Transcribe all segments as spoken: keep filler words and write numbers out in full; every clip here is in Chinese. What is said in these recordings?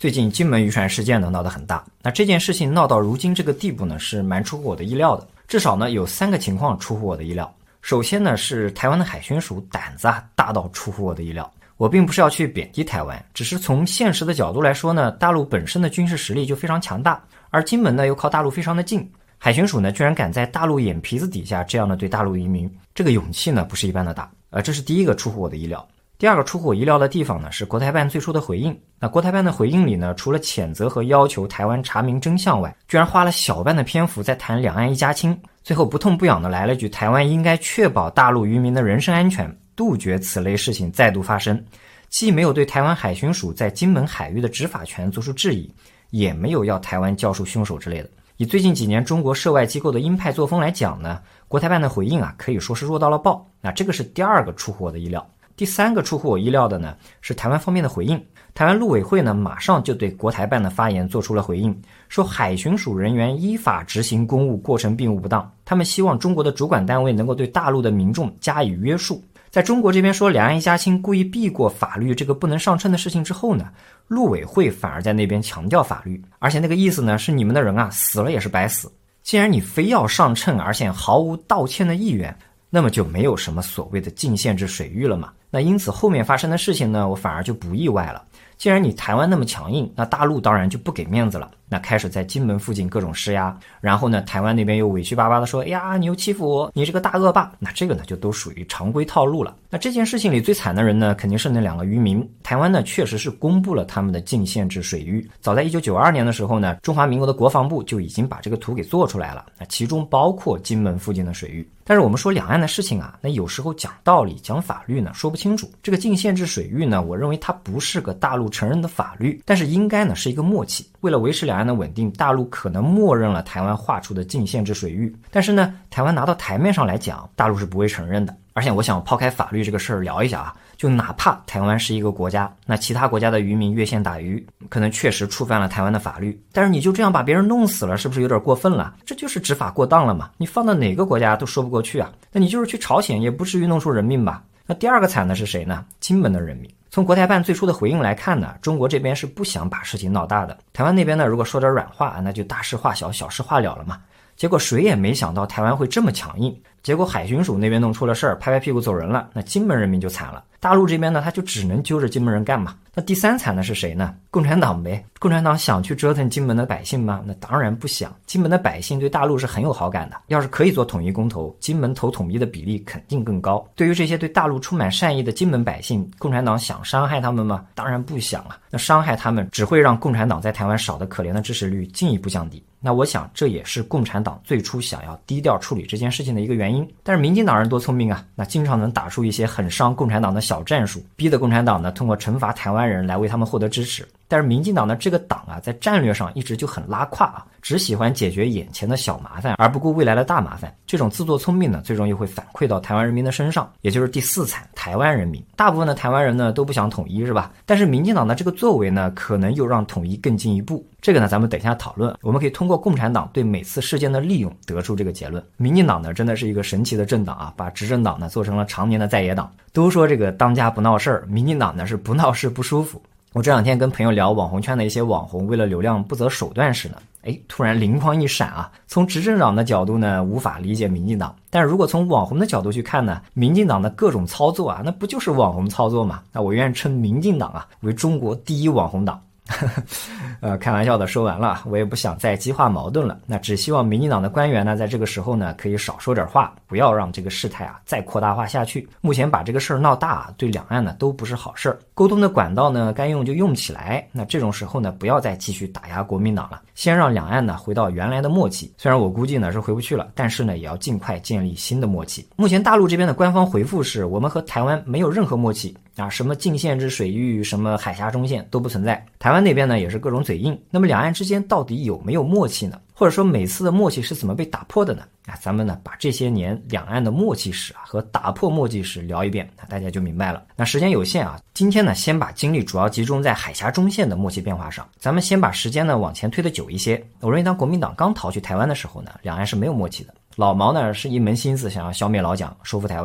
最近金门渔船事件呢闹得很大，那这件事情闹到如今这个地步呢，是蛮出乎我的意料的。至少呢有三个情况出乎我的意料。首先呢是台湾的海巡署胆子啊大到出乎我的意料。我并不是要去贬低台湾，只是从现实的角度来说呢，大陆本身的军事实力就非常强大，而金门呢又靠大陆非常的近，海巡署呢居然敢在大陆眼皮子底下这样的对大陆移民，这个勇气呢不是一般的大。呃，这是第一个出乎我的意料。第二个出乎我意料的地方呢，是国台办最初的回应。那国台办的回应里呢，除了谴责和要求台湾查明真相外，居然花了小半的篇幅在谈两岸一家亲，最后不痛不痒的来了句台湾应该确保大陆渔民的人身安全，杜绝此类事情再度发生。既没有对台湾海巡署在金门海域的执法权做出质疑，也没有要台湾交出凶手之类的。以最近几年中国涉外机构的鹰派作风来讲呢，国台办的回应啊可以说是弱到了爆。那这个是第二个出乎我的意料。第三个出乎我意料的呢，是台湾方面的回应。台湾陆委会呢，马上就对国台办的发言做出了回应，说海巡署人员依法执行公务过程并无不当，他们希望中国的主管单位能够对大陆的民众加以约束。在中国这边说两岸一家亲故意避过法律这个不能上称的事情之后呢，陆委会反而在那边强调法律，而且那个意思呢是你们的人啊死了也是白死。既然你非要上称，而且毫无道歉的意愿，那么就没有什么所谓的禁限制水域了嘛。那因此后面发生的事情呢，我反而就不意外了。既然你台湾那么强硬，那大陆当然就不给面子了，那开始在金门附近各种施压，然后呢台湾那边又委屈巴巴的说，哎呀你又欺负我，你这个大恶霸，那这个呢就都属于常规套路了。那这件事情里最惨的人呢，肯定是那两个渔民。台湾呢确实是公布了他们的禁限制水域，早在一九九二年的时候呢，中华民国的国防部就已经把这个图给做出来了，那其中包括金门附近的水域。但是我们说两岸的事情啊，那有时候讲道理讲法律呢说不清楚。这个禁限制水域呢，我认为它不是个大陆承认的法律，但是应该呢是一个默契。为了维持两岸的稳定，大陆可能默认了台湾划出的禁限制水域，但是呢台湾拿到台面上来讲，大陆是不会承认的。而且我想抛开法律这个事儿聊一下啊，就哪怕台湾是一个国家，那其他国家的渔民越线打鱼，可能确实触犯了台湾的法律，但是你就这样把别人弄死了，是不是有点过分了？这就是执法过当了嘛，你放到哪个国家都说不过去啊。那你就是去朝鲜也不至于弄出人命吧。那第二个惨的是谁呢？金门的人民。从国台办最初的回应来看呢，中国这边是不想把事情闹大的，台湾那边呢如果说点软话，那就大事化小，小事化了了嘛。结果谁也没想到台湾会这么强硬，结果海巡署那边弄出了事儿，拍拍屁股走人了，那金门人民就惨了。大陆这边呢，他就只能揪着金门人干嘛。那第三惨的是谁呢？共产党呗。共产党想去折腾金门的百姓吗？那当然不想。金门的百姓对大陆是很有好感的，要是可以做统一公投，金门投统一的比例肯定更高。对于这些对大陆充满善意的金门百姓，共产党想伤害他们吗？当然不想啊。那伤害他们只会让共产党在台湾少的可怜的支持率进一步降低。那我想这也是共产党最初想要低调处理这件事情的一个原因。但是民进党人多聪明啊，那经常能打出一些很伤共产党的小战术，逼得共产党呢通过惩罚台湾人来为他们获得支持。但是民进党的这个党啊，在战略上一直就很拉胯啊，只喜欢解决眼前的小麻烦，而不顾未来的大麻烦。这种自作聪明呢，最终又会反馈到台湾人民的身上，也就是第四惨，台湾人民。大部分的台湾人呢都不想统一，是吧？但是民进党的这个作为呢，可能又让统一更进一步。这个呢，咱们等一下讨论。我们可以通过共产党对每次事件的利用得出这个结论。民进党呢，真的是一个神奇的政党啊，把执政党呢做成了常年的在野党。都说这个当家不闹事儿，民进党呢是不闹事不舒服。我这两天跟朋友聊网红圈的一些网红为了流量不择手段时呢，哎，突然灵光一闪啊！从执政党的角度呢，无法理解民进党，但是如果从网红的角度去看呢，民进党的各种操作啊，那不就是网红操作嘛？那我愿意称民进党啊为中国第一网红党。呃，开玩笑的说完了，我也不想再激化矛盾了。那只希望民进党的官员呢，在这个时候呢，可以少说点话，不要让这个事态啊再扩大化下去。目前把这个事儿闹大啊，对两岸呢都不是好事儿。沟通的管道呢，该用就用起来。那这种时候呢，不要再继续打压国民党了，先让两岸呢回到原来的默契。虽然我估计呢是回不去了，但是呢也要尽快建立新的默契。目前大陆这边的官方回复是，我们和台湾没有任何默契啊，什么禁限制水域，什么海峡中线都不存在。台湾那边呢也是各种嘴硬。那么两岸之间到底有没有默契呢？或者说每次的默契是怎么被打破的呢？啊，咱们呢把这些年两岸的默契史啊和打破默契史聊一遍，那大家就明白了。那时间有限啊，今天呢先把精力主要集中在海峡中线的默契变化上。咱们先把时间呢往前推得久一些。我认为当国民党刚逃去台湾的时候呢，两岸是没有默契的。老毛呢是一门心思想要消灭老蒋，收复台湾的。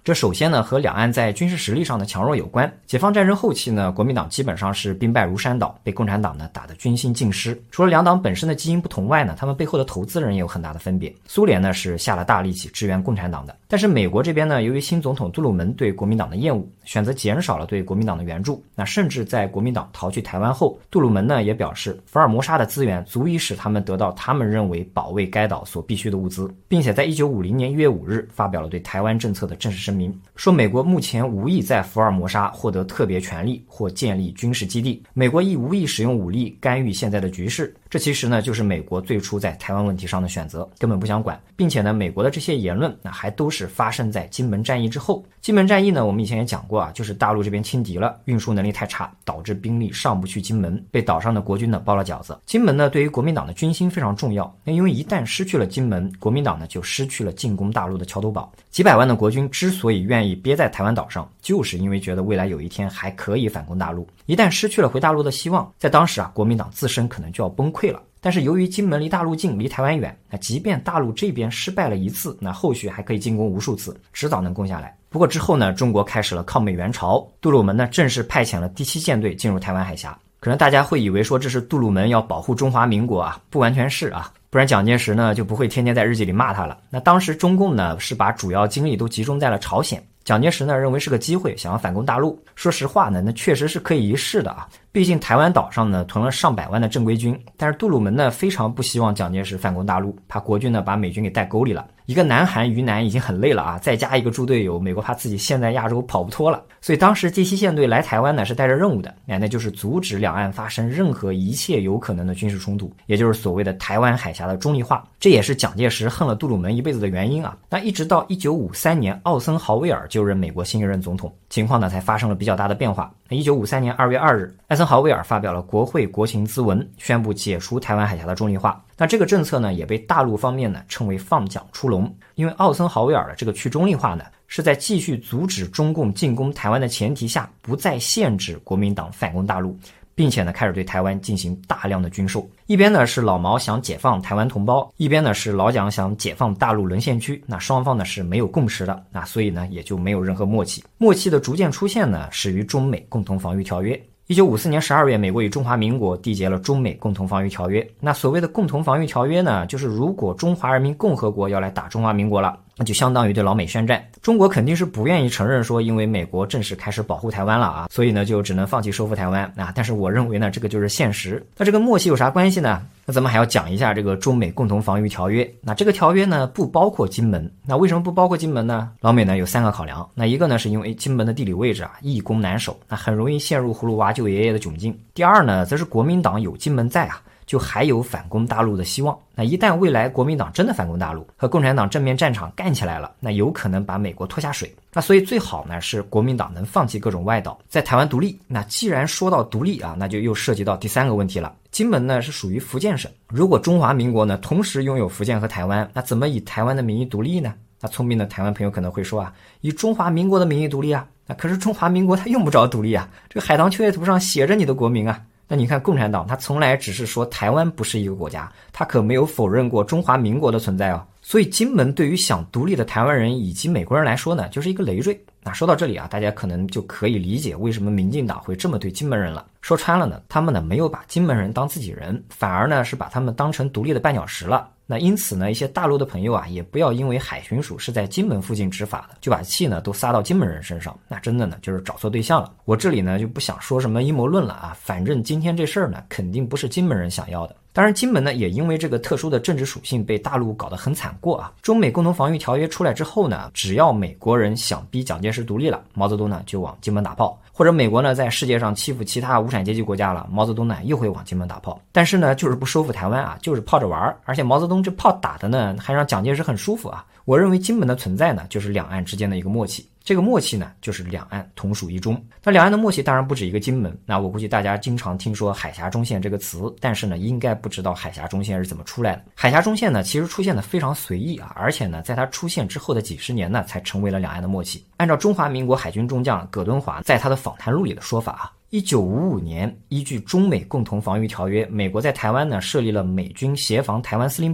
这首先呢和两岸在军事实力上的强弱有关。解放战争后期呢，国民党基本上是兵败如山倒，被共产党呢打得军心尽失。除了两党本身的基因不同外呢，他们背后的投资人也有很大的分别。苏联呢是下了大力气支援共产党的，但是美国这边呢，由于新总统杜鲁门对国民党的厌恶，选择减少了对国民党的援助。那甚至在国民党逃去台湾后，杜鲁门呢也表示，福尔摩沙的资源足以使他们得到他们认为保卫该岛所必需的物资，并且在一九五零年一月五日发表了对台湾政策的正式声明，说美国目前无意在福尔摩沙获得特别权利或建立军事基地，美国亦无意使用武力干预现在的局势。这其实呢就是美国最初在台湾问题上的选择，根本不想管，并且呢美国的这些言论那还都是发生在金门战役之后。金门战役呢我们以前也讲过啊，就是大陆这边轻敌了，运输能力太差，导致兵力上不去金门，被岛上的国军呢包了饺子。金门呢对于国民党的军心非常重要，那因为一旦失去了金门，国民党呢就失去了进攻大陆的桥头堡。几百万的国军之所以愿意憋在台湾岛上，就是因为觉得未来有一天还可以反攻大陆。一旦失去了回大陆的希望，在当时啊国民党自身可能就要崩溃了。但是由于金门离大陆近，离台湾远，那即便大陆这边失败了一次，那后续还可以进攻无数次，迟早能攻下来。不过之后呢，中国开始了抗美援朝，杜鲁门呢正式派遣了第七舰队进入台湾海峡。可能大家会以为说这是杜鲁门要保护中华民国啊，不完全是啊，不然蒋介石呢就不会天天在日记里骂他了。那当时中共呢是把主要精力都集中在了朝鲜，蒋介石呢认为是个机会，想要反攻大陆。说实话呢，那确实是可以一试的啊。毕竟台湾岛上呢屯了上百万的正规军，但是杜鲁门呢非常不希望蒋介石反攻大陆，怕国军呢把美军给带沟里了。一个南韩于南已经很累了啊，再加一个猪队友，美国怕自己现在亚洲跑不脱了。所以当时第七舰队来台湾呢是带着任务的，那那就是阻止两岸发生任何一切有可能的军事冲突，也就是所谓的台湾海峡的中立化。这也是蒋介石恨了杜鲁门一辈子的原因啊。那一直到一九五三年奥森豪威尔就任美国新一任总统，情况呢才发生了比较大的变化。那一九五三年二月二日，艾森豪威尔发表了国会国情咨文，宣布解除台湾海峡的中立化。那这个政策呢也被大陆方面呢称为放蒋出笼，因为奥森豪威尔的这个去中立化呢是在继续阻止中共进攻台湾的前提下，不再限制国民党反攻大陆，并且呢开始对台湾进行大量的军售。一边呢是老毛想解放台湾同胞，一边呢是老蒋想解放大陆沦陷区，那双方呢是没有共识的，那所以呢也就没有任何默契。默契的逐渐出现呢始于中美共同防御条约。一九五四年十二月，美国与中华民国缔结了中美共同防御条约。那所谓的共同防御条约呢，就是如果中华人民共和国要来打中华民国了，那就相当于对老美宣战。中国肯定是不愿意承认说，因为美国正式开始保护台湾了啊，所以呢就只能放弃收复台湾啊。但是我认为呢，这个就是现实。那这个默契有啥关系呢？那咱们还要讲一下这个中美共同防御条约。那这个条约呢不包括金门。那为什么不包括金门呢？老美呢有三个考量。那一个呢是因为金门的地理位置啊易攻难守，那很容易陷入葫芦娃救爷爷的窘境。第二呢则是国民党有金门在啊，就还有反攻大陆的希望。那一旦未来国民党真的反攻大陆，和共产党正面战场干起来了，那有可能把美国拖下水。那所以最好呢是国民党能放弃各种外岛，在台湾独立。那既然说到独立啊，那就又涉及到第三个问题了。金门呢是属于福建省，如果中华民国呢同时拥有福建和台湾，那怎么以台湾的名义独立呢？那聪明的台湾朋友可能会说啊，以中华民国的名义独立啊。那可是中华民国它用不着独立啊，这个海棠秋月图上写着你的国名啊。那你看共产党他从来只是说台湾不是一个国家，他可没有否认过中华民国的存在啊。所以金门对于想独立的台湾人以及美国人来说呢，就是一个累赘。那说到这里啊，大家可能就可以理解为什么民进党会这么对金门人了。说穿了呢，他们呢没有把金门人当自己人，反而呢是把他们当成独立的绊脚石了。那因此呢，一些大陆的朋友啊，也不要因为海巡署是在金门附近执法的，就把气呢都撒到金门人身上，那真的呢就是找错对象了。我这里呢就不想说什么阴谋论了啊，反正今天这事儿呢肯定不是金门人想要的。当然金门呢也因为这个特殊的政治属性被大陆搞得很惨过啊。中美共同防御条约出来之后呢，只要美国人想逼蒋介石独立了，毛泽东呢就往金门打炮，或者美国呢在世界上欺负其他无产阶级国家了，毛泽东呢又会往金门打炮。但是呢就是不收复台湾啊，就是泡着玩，而且毛泽东这炮打的呢还让蒋介石很舒服啊。我认为金门的存在呢就是两岸之间的一个默契，这个默契呢就是两岸同属一中。那两岸的默契当然不止一个金门，那我估计大家经常听说海峡中线这个词，但是呢应该不知道海峡中线是怎么出来的。海峡中线呢其实出现的非常随意啊，而且呢在它出现之后的几十年呢才成为了两岸的默契。按照中华民国海军中将葛敦华在他的访谈录里的说法啊，一九五五年依据中美共同防御条约，美国在台湾呢设立了美军协防台湾司令部，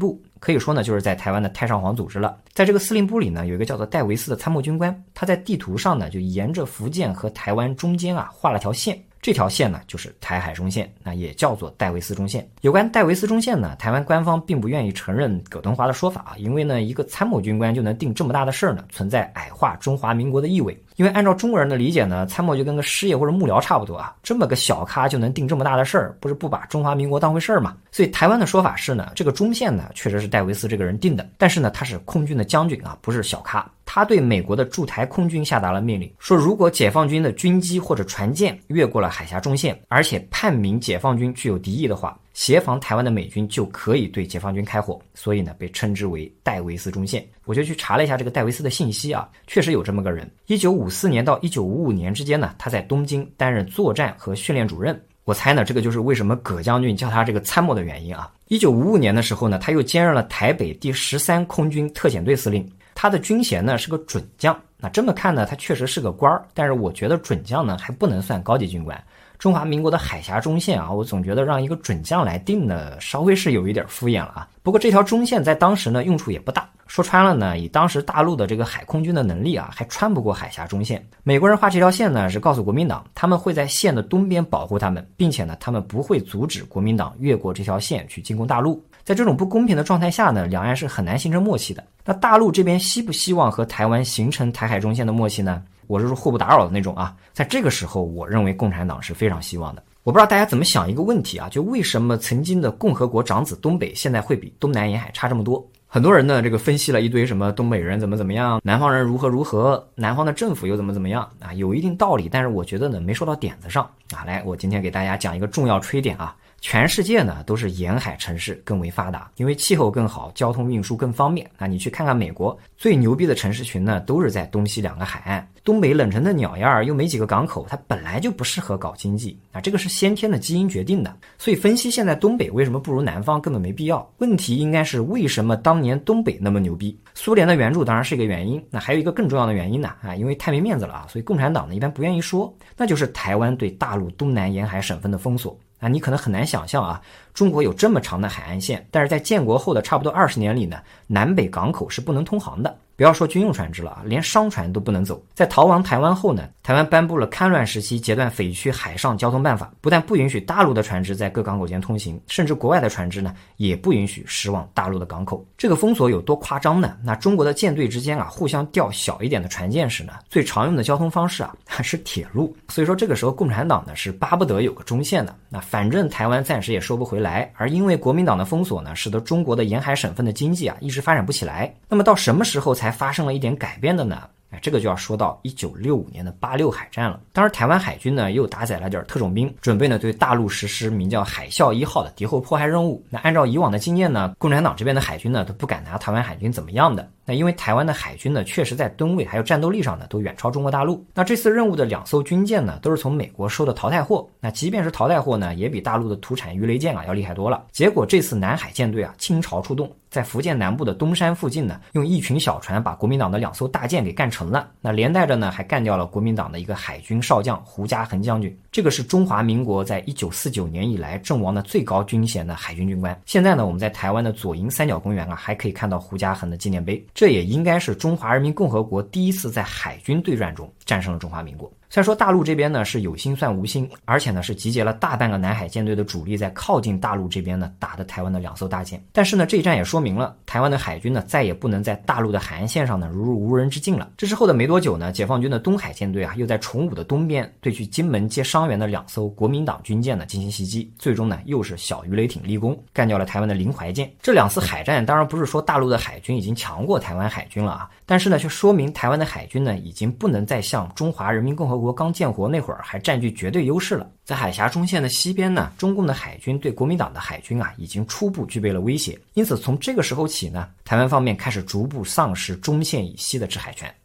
可以说呢就是在台湾的太上皇组织了。在这个司令部里呢，有一个叫做戴维斯的参谋军官，他在地图上呢就沿着福建和台湾中间啊画了条线。这条线呢就是台海中线，那也叫做戴维斯中线。有关戴维斯中线呢，台湾官方并不愿意承认葛敦华的说法啊，因为呢一个参谋军官就能定这么大的事儿呢，存在矮化中华民国的意味。因为按照中国人的理解呢，参谋就跟个师爷或者幕僚差不多啊，这么个小咖就能定这么大的事儿，不是不把中华民国当回事儿嘛？所以台湾的说法是呢，这个中线呢确实是戴维斯这个人定的，但是呢他是空军的将军啊，不是小咖。他对美国的驻台空军下达了命令，说如果解放军的军机或者船舰越过了海峡中线，而且判明解放军具有敌意的话，协防台湾的美军就可以对解放军开火，所以呢被称之为戴维斯中线。我就去查了一下这个戴维斯的信息啊，确实有这么个人。一九五四年到一九五五年之间呢，他在东京担任作战和训练主任。我猜呢，这个就是为什么葛将军叫他这个参谋的原因啊。一九五五年的时候呢，他又兼任了台北第十三空军特遣队司令。他的军衔呢是个准将，那这么看呢，他确实是个官儿，但是我觉得准将呢还不能算高级军官。中华民国的海峡中线啊，我总觉得让一个准将来定呢，稍微是有一点敷衍了啊。不过这条中线在当时呢用处也不大，说穿了呢，以当时大陆的这个海空军的能力啊，还穿不过海峡中线。美国人画这条线呢，是告诉国民党，他们会在线的东边保护他们，并且呢，他们不会阻止国民党越过这条线去进攻大陆。在这种不公平的状态下呢，两岸是很难形成默契的。那大陆这边希不希望和台湾形成台海中线的默契呢？我是说互不打扰的那种啊。在这个时候，我认为共产党是非常希望的。我不知道大家怎么想一个问题啊，就为什么曾经的共和国长子东北现在会比东南沿海差这么多？很多人呢，这个分析了一堆什么东北人怎么怎么样，南方人如何如何，南方的政府又怎么怎么样啊，有一定道理，但是我觉得呢没说到点子上啊。来，我今天给大家讲一个重要吹点啊。全世界呢都是沿海城市更为发达，因为气候更好，交通运输更方便。那你去看看美国，最牛逼的城市群呢都是在东西两个海岸。东北冷成的鸟样儿，又没几个港口，它本来就不适合搞经济啊，这个是先天的基因决定的。所以分析现在东北为什么不如南方根本没必要。问题应该是为什么当年东北那么牛逼？苏联的援助当然是一个原因，那还有一个更重要的原因呢啊，因为太没面子了啊，所以共产党呢一般不愿意说，那就是台湾对大陆东南沿海省份的封锁。啊，你可能很难想象啊，中国有这么长的海岸线，但是在建国后的差不多二十年里呢，南北港口是不能通航的。不要说军用船只了啊，连商船都不能走。在逃亡台湾后呢，台湾颁布了戡乱时期截断匪区海上交通办法，不但不允许大陆的船只在各港口间通行，甚至国外的船只呢也不允许驶往大陆的港口。这个封锁有多夸张呢？那中国的舰队之间啊，互相调小一点的船舰时呢，最常用的交通方式啊是铁路。所以说这个时候共产党呢是巴不得有个中线的。那反正台湾暂时也收不回来，而因为国民党的封锁呢，使得中国的沿海省份的经济啊一直发展不起来。那么到什么时候才发生了一点改变的呢？哎，这个就要说到一九六五年的八六海战了。当时台湾海军呢又搭载了点特种兵，准备呢对大陆实施名叫海啸一号的敌后迫害任务。那按照以往的经验呢，共产党这边的海军呢都不敢拿台湾海军怎么样的。那因为台湾的海军呢确实在吨位还有战斗力上呢都远超中国大陆。那这次任务的两艘军舰呢都是从美国收的淘汰货，那即便是淘汰货呢也比大陆的土产鱼雷舰啊要厉害多了。结果这次南海舰队啊倾巢出动，在福建南部的东山附近呢用一群小船把国民党的两艘大舰给干沉了，那连带着呢还干掉了国民党的一个海军少将胡嘉恒将军。这个是中华民国在一九四九年以来阵亡的最高军衔的海军军官。现在呢我们在台湾的左营三角公园啊还可以看到胡嘉恒的纪念碑，这也应该是中华人民共和国第一次在海军对战中战胜了中华民国。虽然说大陆这边呢是有心算无心，而且呢是集结了大半个南海舰队的主力在靠近大陆这边呢打的台湾的两艘大舰，但是呢这一战也说明了台湾的海军呢再也不能在大陆的海岸线上呢如入无人之境了。这之后的没多久呢，解放军的东海舰队啊又在崇武的东边对去金门接伤员的两艘国民党军舰呢进行袭击，最终呢又是小鱼雷艇立功，干掉了台湾的临淮舰。这两次海战当然不是说大陆的海军已经强过台湾海军了啊，但是呢却说明台湾的海军呢已经不能再像中华人民共和国刚建国那会儿还占据绝对优势了。在海峡中线的西边呢，中共的海军对国民党的海军啊已经初步具备了威胁，因此从这个时候起呢，台湾方面开始逐步丧失中线以西的制海权。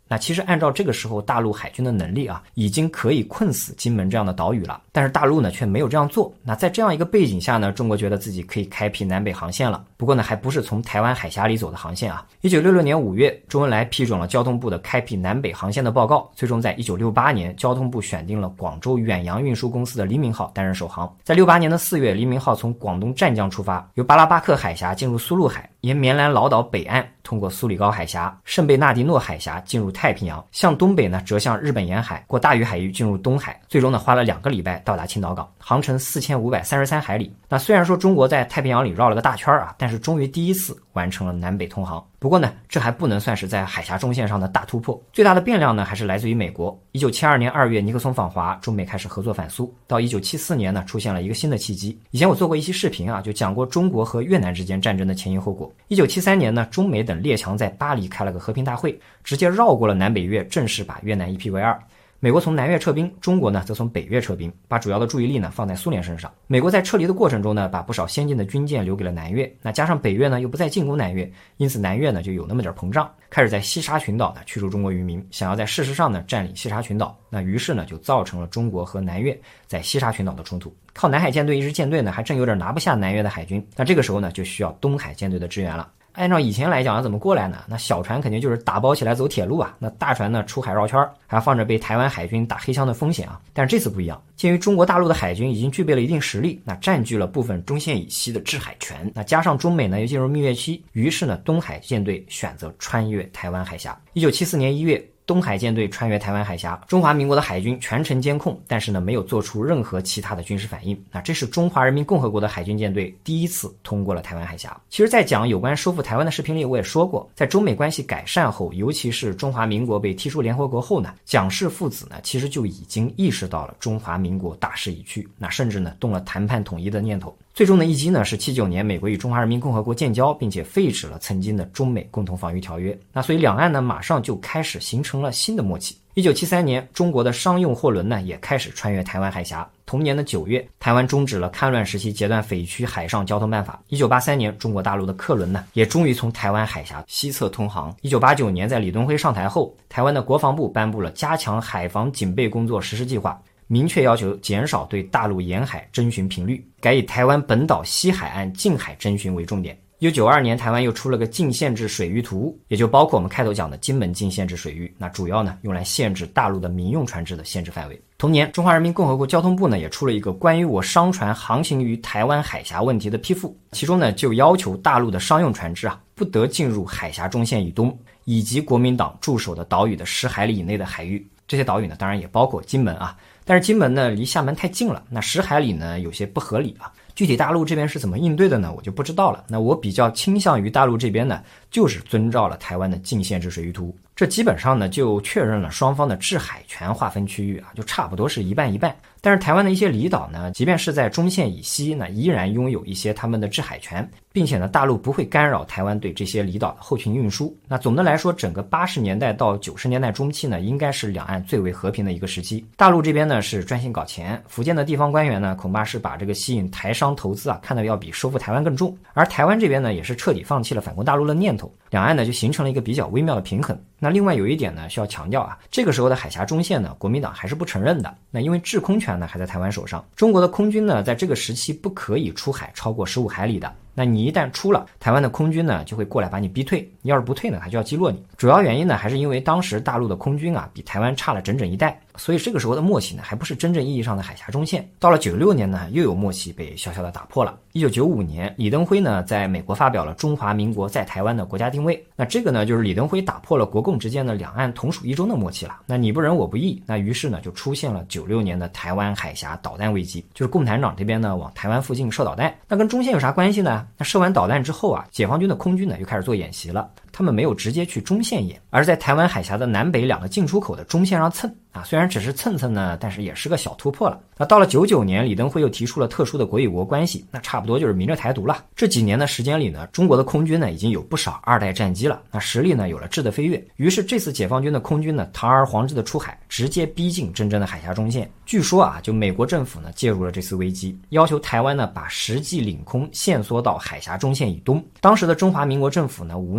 那其实按照这个时候大陆海军的能力啊，已经可以困死金门这样的岛屿了，但是大陆呢却没有这样做。那在这样一个背景下呢，中国觉得自己可以开辟南北航线了，不过呢还不是从台湾海峡里走的航线啊。一九六六年五月，周恩来批准了交通部的开辟南北航线的报告，最终在一九六八年，交通部选定了广州远洋运输公司的黎明号担任首航。在六八年的四月，黎明号从广东湛江出发，由巴拉巴克海峡进入苏禄海，沿棉兰老岛北岸通过苏里高海峡、圣贝纳迪诺海峡进入太平洋，向东北呢折向日本沿海，过大隅海域进入东海，最终呢花了两个礼拜到达青岛港，航程四千五百三十三海里。那虽然说中国在太平洋里绕了个大圈啊，但是终于第一次完成了南北通航。不过呢，这还不能算是在海峡中线上的大突破，最大的变量呢还是来自于美国。一九七二年二月，尼克松访华，中美开始合作反苏。到一九七四年呢，出现了一个新的契机。以前我做过一期视频啊，就讲过中国和越南之间战争的前因后果。一九七三年呢，中美等列强在巴黎开了个和平大会，直接绕过了南北越，正式把越南一劈为二。美国从南越撤兵，中国呢则从北越撤兵，把主要的注意力呢放在苏联身上。美国在撤离的过程中呢，把不少先进的军舰留给了南越，那加上北越呢又不再进攻南越，因此南越呢就有那么点膨胀，开始在西沙群岛呢驱逐中国渔民，想要在事实上呢占领西沙群岛。那于是呢就造成了中国和南越在西沙群岛的冲突。靠南海舰队一支舰队呢还真有点拿不下南越的海军，那这个时候呢就需要东海舰队的支援了。按照以前来讲要怎么过来呢？那小船肯定就是打包起来走铁路啊，那大船呢出海绕圈，还放着被台湾海军打黑枪的风险啊。但是这次不一样，鉴于中国大陆的海军已经具备了一定实力，那占据了部分中线以西的制海权，那加上中美呢又进入蜜月期，于是呢东海舰队选择穿越台湾海峡。一九七四年一月，东海舰队穿越台湾海峡，中华民国的海军全程监控，但是呢没有做出任何其他的军事反应。那这是中华人民共和国的海军舰队第一次通过了台湾海峡。其实在讲有关收复台湾的视频里我也说过，在中美关系改善后，尤其是中华民国被踢出联合国后呢，蒋氏父子呢其实就已经意识到了中华民国大势已去，那甚至呢动了谈判统一的念头。最终的一击呢是七九年美国与中华人民共和国建交，并且废止了曾经的中美共同防御条约。那所以两岸呢马上就开始形成了新的默契。一九七三年，中国的商用货轮呢也开始穿越台湾海峡。同年的九月，台湾终止了戡乱时期截断匪区海上交通办法。一九八三年，中国大陆的客轮呢也终于从台湾海峡西侧通航。一九八九年，在李登辉上台后，台湾的国防部颁布了加强海防警备工作实施计划，明确要求减少对大陆沿海侦巡频率，改以台湾本岛西海岸近海侦巡为重点。一九九二年，台湾又出了个禁限制水域图，也就包括我们开头讲的金门禁限制水域，那主要呢用来限制大陆的民用船只的限制范围。同年，中华人民共和国交通部呢也出了一个关于我商船航行于台湾海峡问题的批复，其中呢就要求大陆的商用船只啊不得进入海峡中线以东以及国民党驻守的岛屿的十海里以内的海域。这些岛屿呢当然也包括金门啊，但是金门呢离厦门太近了，那十海里呢有些不合理啊。具体大陆这边是怎么应对的呢，我就不知道了。那我比较倾向于大陆这边呢就是遵照了台湾的禁限制水域图，这基本上呢就确认了双方的制海权划分区域啊，就差不多是一半一半。但是台湾的一些离岛呢，即便是在中线以西呢，依然拥有一些他们的制海权，并且呢大陆不会干扰台湾对这些离岛的后勤运输。那总的来说，整个八十年代到九十年代中期呢，应该是两岸最为和平的一个时期。大陆这边呢是专心搞钱，福建的地方官员呢恐怕是把这个吸引台商投资啊看得要比收复台湾更重，而台湾这边呢也是彻底放弃了反攻大陆的念头，两岸呢就形成了一个比较微妙的平衡。那另外有一点呢需要强调啊，这个时候的海峡中线呢国民党还是不承认的，那因为制空权呢还在台湾手上，中国的空军呢在这个时期不可以出海超过十五海里的，那你一旦出了，台湾的空军呢就会过来把你逼退，你要是不退呢他就要击落你。主要原因呢还是因为当时大陆的空军啊比台湾差了整整一代，所以这个时候的默契呢还不是真正意义上的海峡中线。到了九六年呢又有默契被小小的打破了。一九九五年，李登辉呢在美国发表了中华民国在台湾的国家定位，那这个呢就是李登辉打破了国共之间的两岸同属一中的默契了。那你不仁我不义，那于是呢就出现了九六年的台湾海峡导弹危机，就是共产党这边呢往台湾附近射导弹。那跟中线有啥关系呢？那射完导弹之后啊，解放军的空军呢又开始做演习了，他们没有直接去中线演，而在台湾海峡的南北两个进出口的中线上蹭啊，虽然只是蹭蹭呢，但是也是个小突破了。那到了九九年，李登辉又提出了特殊的国与国关系，那差不多就是明着台独了。这几年的时间里呢，中国的空军呢已经有不少二代战机了，那实力呢有了质的飞跃。于是这次解放军的空军呢堂而皇之的出海，直接逼近真正的海峡中线。据说啊，就美国政府呢介入了这次危机，要求台湾呢把实际领空限缩到海峡中线以东。当时的中华民国政府呢无奈只得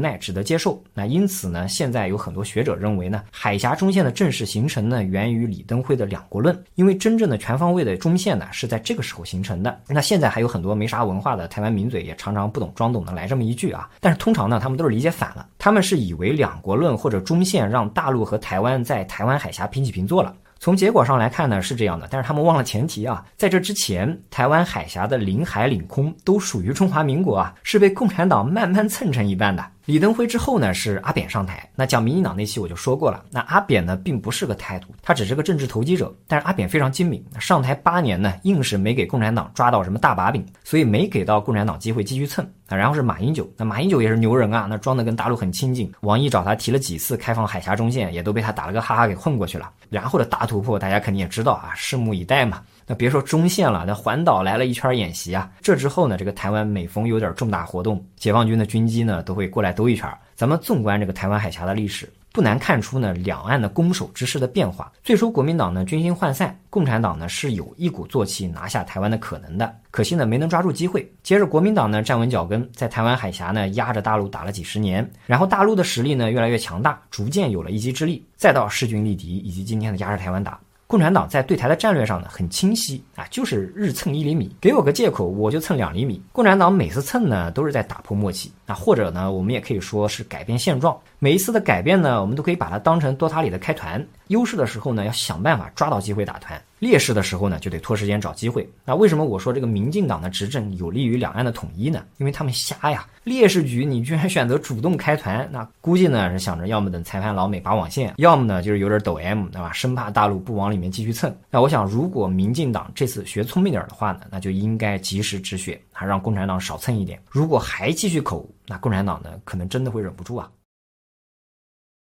接受。那因此呢，现在有很多学者认为呢，海峡中线的正式形成呢，源于李登辉的两国论，因为真正的全方位的中线呢，是在这个时候形成的。那现在还有很多没啥文化的台湾民嘴也常常不懂装懂的来这么一句啊，但是通常呢，他们都是理解反了，他们是以为两国论或者中线让大陆和台湾在台湾海峡平起平坐了。从结果上来看呢，是这样的，但是他们忘了前提啊，在这之前，台湾海峡的领海领空都属于中华民国啊，是被共产党慢慢蹭成一半的。李登辉之后呢，是阿扁上台。那讲民进党那期我就说过了，那阿扁呢并不是个台独，他只是个政治投机者。但是阿扁非常精明，上台八年呢，硬是没给共产党抓到什么大把柄，所以没给到共产党机会继续蹭。那然后是马英九，那马英九也是牛人啊，那装的跟大陆很亲近，王毅找他提了几次开放海峡中线，也都被他打了个哈哈给混过去了。然后的大突破大家肯定也知道啊，拭目以待嘛。那别说中线了，那环岛来了一圈演习啊，这之后呢，这个台湾每逢有点重大活动，解放军的军机呢都会过来兜一圈。咱们纵观这个台湾海峡的历史，不难看出呢，两岸的攻守之势的变化。最初国民党呢军心涣散，共产党呢是有一鼓作气拿下台湾的可能的，可惜呢没能抓住机会。接着国民党呢站稳脚跟，在台湾海峡呢压着大陆打了几十年，然后大陆的实力呢越来越强大，逐渐有了一席之力，再到势均力敌，以及今天的压着台湾打。共产党在对台的战略上呢很清晰啊，就是日蹭一厘米，给我个借口我就蹭两厘米。共产党每次蹭呢都是在打破默契，那或者呢我们也可以说是改变现状。每一次的改变呢，我们都可以把它当成多塔里的开团，优势的时候呢要想办法抓到机会打团，劣势的时候呢就得拖时间找机会。那为什么我说这个民进党的执政有利于两岸的统一呢？因为他们瞎呀，劣势局你居然选择主动开团，那估计呢是想着要么等裁判老美拔网线，要么呢就是有点抖 M， 对吧？生怕大陆不往里面继续蹭。那我想如果民进党这次学聪明点的话呢，那就应该及时止血，还让共产党少蹭一点。如果还继续口，那共产党呢可能真的会忍不住啊。